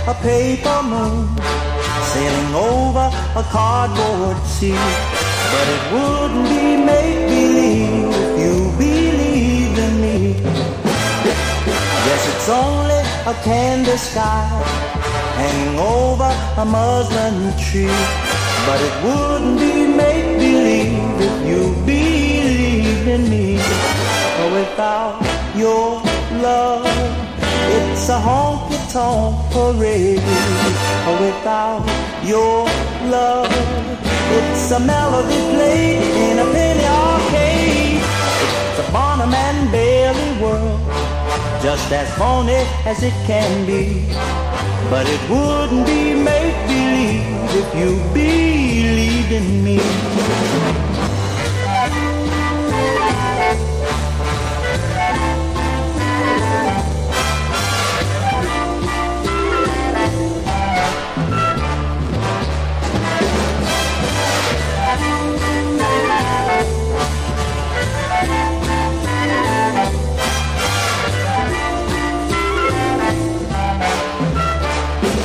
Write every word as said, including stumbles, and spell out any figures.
a paper moon sailing over a cardboard sea. But it wouldn't be make-believe if you believed in me. Yes, it's only a candy sky hanging over a muslin tree. But it wouldn't be make-believe if you believed in me. But without your love, it's a honky-tonk parade. But without your love, it's a melody played in a penny arcade. It's a Barnum and Bailey world, just as phony as it can be. But it wouldn't be make-believe if you believed in me.